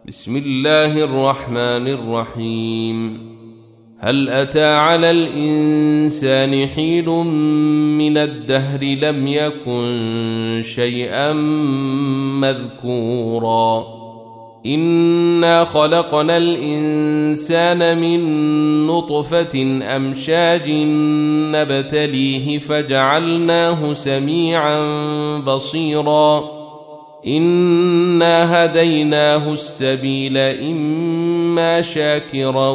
بسم الله الرحمن الرحيم. هل أتى على الإنسان حين من الدهر لم يكن شيئا مذكورا إنا خلقنا الإنسان من نطفة أمشاج نبتليه فجعلناه سميعا بصيرا إنا هديناه السبيل إما شاكرا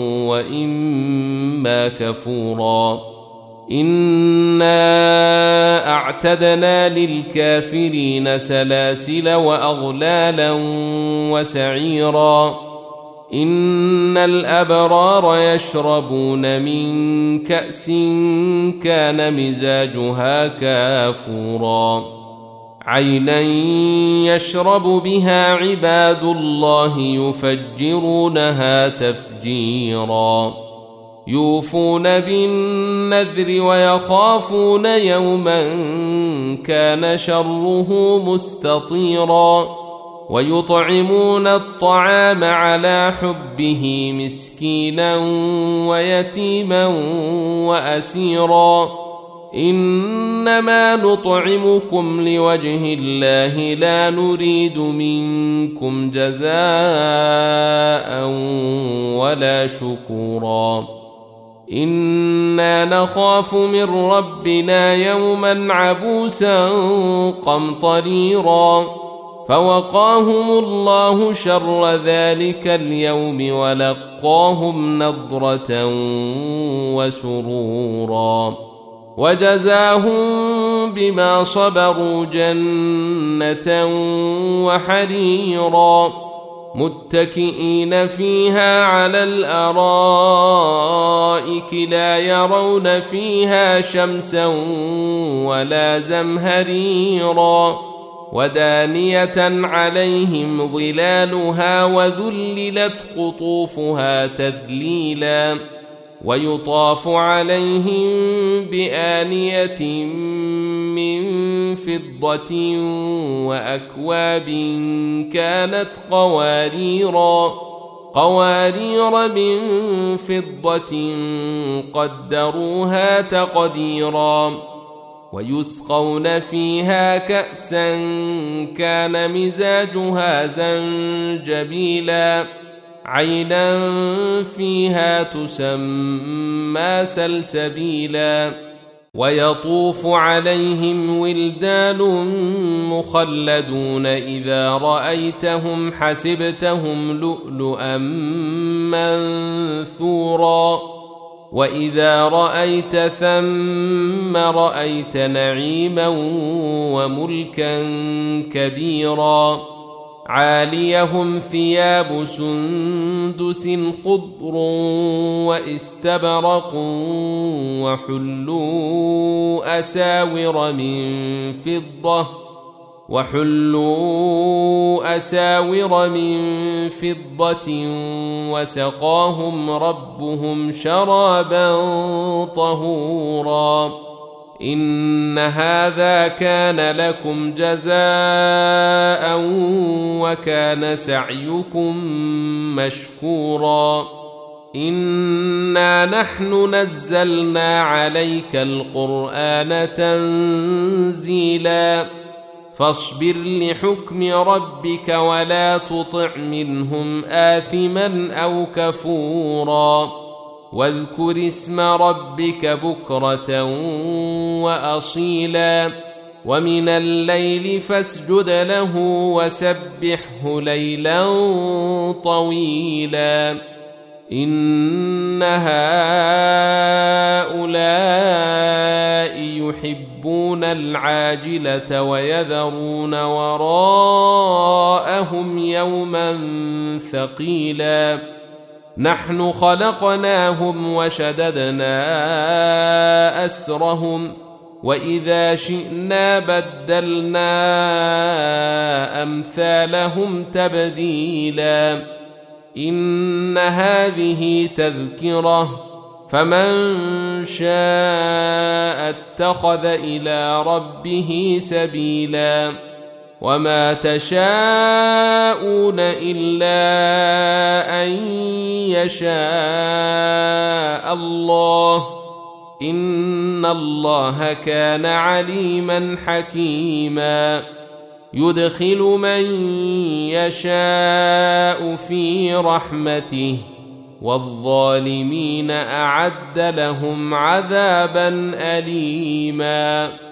وإما كفورا إنا أعتدنا للكافرين سلاسل وأغلالا وسعيرا إن الأبرار يشربون من كأس كان مزاجها كافورا عينا يشرب بها عباد الله يفجرونها تفجيرا يوفون بالنذر ويخافون يوما كان شره مستطيرا ويطعمون الطعام على حبه مسكينا ويتيما وأسيرا إنما نطعمكم لوجه الله لا نريد منكم جزاء ولا شكورا إنا نخاف من ربنا يوما عبوسا قمطريرا فوقاهم الله شر ذلك اليوم ولقاهم نضرة وسرورا وجزاهم بما صبروا جنة وحريرا متكئين فيها على الأرائك لا يرون فيها شمسا ولا زمهريرا ودانية عليهم ظلالها وذللت قطوفها تذليلا ويطاف عليهم بآنية من فضة وأكواب كانت قوارير من فضة قدروها تقديرا ويسقون فيها كأسا كان مزاجها زنجبيلا عينا فيها تسمى سلسبيلا ويطوف عليهم ولدان مخلدون إذا رأيتهم حسبتهم لؤلؤا منثورا وإذا رأيت ثم رأيت نعيما وملكا كبيرا عاليهم ثياب سندس خضر واستبرق وحلوا أساور من فضة وسقاهم ربهم شرابا طهورا إن هذا كان لكم جزاء وكان سعيكم مشكورا إنا نحن نزلنا عليك القرآن تنزيلا فاصبر لحكم ربك ولا تطع منهم آثما أو كفورا واذكر اسم ربك بكرة وأصيلا ومن الليل فاسجد له وسبحه ليلا طويلا إن هؤلاء يحبون العاجلة ويذرون وراءهم يوما ثقيلا نحن خلقناهم وشددنا أسرهم وإذا شئنا بدلنا أمثالهم تبديلا إن هذه تذكرة فمن شاء اتخذ إلى ربه سبيلا وما تشاءون إلا أن يشاء الله إن الله كان عليما حكيما يدخل من يشاء في رحمته والظالمين أعد لهم عذابا أليما